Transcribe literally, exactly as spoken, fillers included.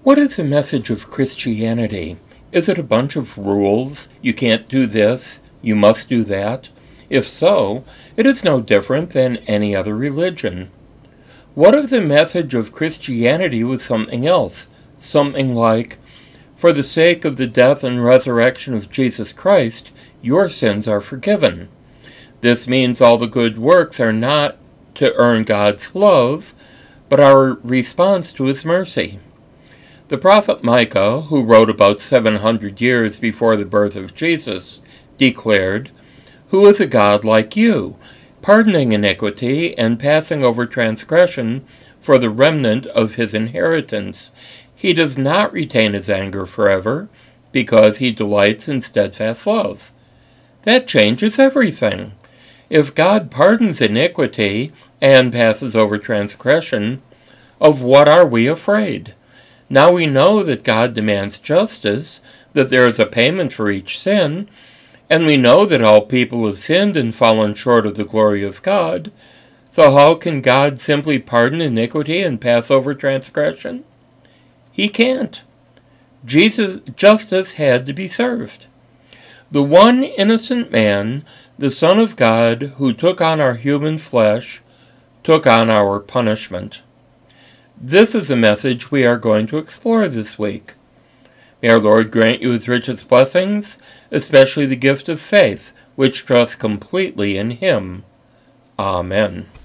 What is the message of Christianity? Is it a bunch of rules? You can't do this, you must do that? If so, it is no different than any other religion. What if the message of Christianity was something else? Something like, for the sake of the death and resurrection of Jesus Christ, your sins are forgiven. This means all the good works are not to earn God's love, but our response to His mercy. The prophet Micah, who wrote about seven hundred years before the birth of Jesus, declared, "Who is a God like you, pardoning iniquity and passing over transgression for the remnant of His inheritance? He does not retain His anger forever, because He delights in steadfast love." That changes everything. If God pardons iniquity and passes over transgression, of what are we afraid? Now we know that God demands justice, that there is a payment for each sin, and we know that all people have sinned and fallen short of the glory of God. So how can God simply pardon iniquity and pass over transgression? He can't. Jesus' justice had to be served. The one innocent man, the Son of God, who took on our human flesh, took on our punishment. This is the message we are going to explore this week. May our Lord grant you His richest blessings, especially the gift of faith, which trusts completely in Him. Amen.